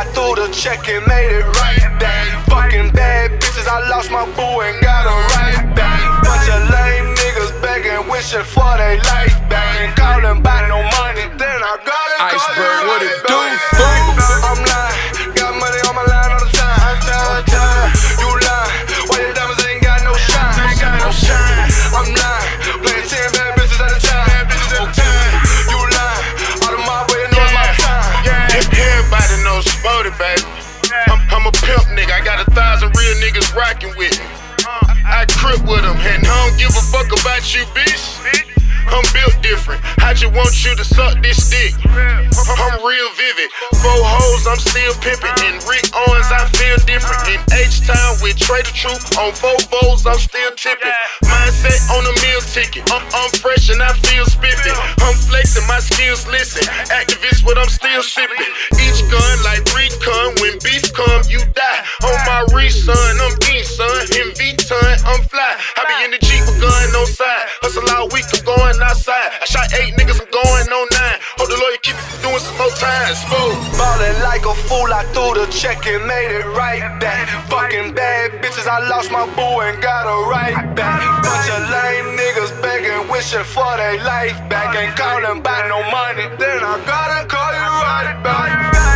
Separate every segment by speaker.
Speaker 1: threw the check and made it right back. Fucking bad bitches, I lost my boo and got her right back. Bunch of lame niggas begging, wishing for their life back. And calling back no money, then I gotta
Speaker 2: Iceberg, what it do,
Speaker 1: fool? I'm lying, got money on my line all the time. You lying, why your diamonds ain't got no shine? I'm lying, playing 10 bad bitches at a time. You lying, all the mob waiting on my time.
Speaker 3: Everybody knows Sporty, baby. I'm a pimp nigga, I got 1,000 real niggas rockin' with me. I crip with them, and I don't give a fuck about you, bitch. I'm built different, I just want you to suck this dick. I'm real vivid, 4 hoes, I'm still pimpin'. In Rick Owens, I feel different. In H-Town with Trader Truth, on 4 foes, I'm still tippin'. Mindset on a meal ticket, I'm fresh and I feel spiffy. I'm flexing, my skills listen. Activist, but I'm still sippin'. Each gun like recon, when beef come, you die. On my re-son, I'm in son. In V-ton, I'm fly. I be in the Jeep with gun on side. Hustle all week, I'm going outside. I shot 8 niggas, I'm going on 9. Hope the lawyer keep doing some more time.
Speaker 1: Ballin' like a fool, I threw the check and made it right back. Fucking bad bitches, I lost my boo and got her right back. Bunch of lame niggas begging, wishing for their life back. Ain't calling back no money, then I gotta call you right back.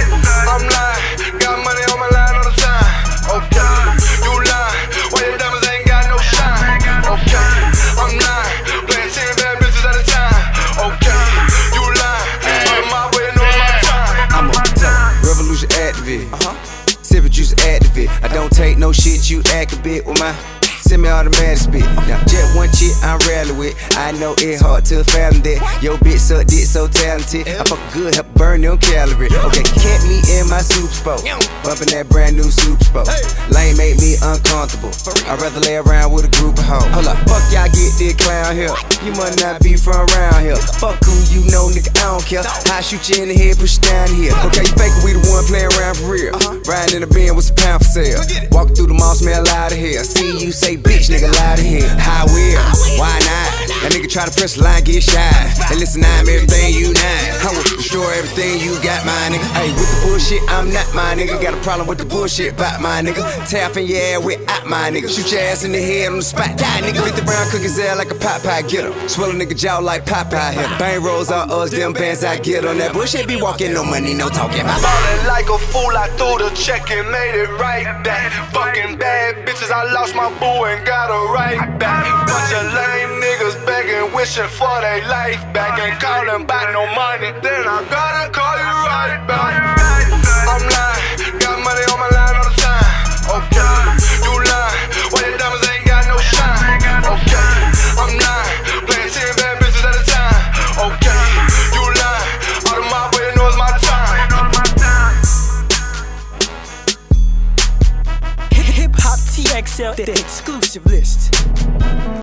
Speaker 1: I'm lying, got money on my line all the time. Okay, you lying, why your diamonds ain't got no shine? Okay, I'm lying, playing 10 bad bitches at a time. Okay, you lying, all my waiting on my time.
Speaker 4: I'm a revolution activist, sippin' juice activist. I don't take no shit, you act a bit with my semi-automatic spit. Now, just one chick I'm rarely with. I know it hard to fathom that. Yo, bitch suck dick so talented. I fuck good, help burn them calories. Okay, catch me in my super sport, bumpin' that brand new super sport. Lame make me uncomfortable. I'd rather lay around with a group of hoes. Hold up, fuck y'all get this clown here. You must not be from around here. Fuck who you know, nigga, I don't care. I shoot you in the head, push you down here. Okay, you fakin', we the one playing around for real. Riding in the bin with some pound for sale. Walking through the mall, smell loud of hell. See you say bitch, nigga, loud of hell. I will, why not? That nigga try to press the line, get shy. And listen, I'm everything you not. I will destroy everything you got, my nigga. Hey, with the bullshit, I'm not my nigga. Got a problem with the bullshit, about my nigga. Tapping your ass with out my nigga. Shoot your ass in the head on the spot, die nigga. 50 brown cookies there like a pot pie, get em. Swell a nigga jaw like Popeye here. Bang rolls all us, them bands I get on that bullshit. Be walking, no money, no talking about.
Speaker 1: Ballin' like a fool, I threw the check and made it right back. Fucking bad bitches, I lost my boo and got her right back. Bunch of lame niggas begging, wishing for their life back. Ain't calling back no money, then I gotta call you right back. I'm lying, got money on my line all the time. Okay, you lying, why your diamonds ain't got no shine? Okay, I'm lying, playing 10 bad bitches at a time. Okay, you lying, all the mob waiting knows my time.
Speaker 5: Hip Hop TXL, the exclusive list.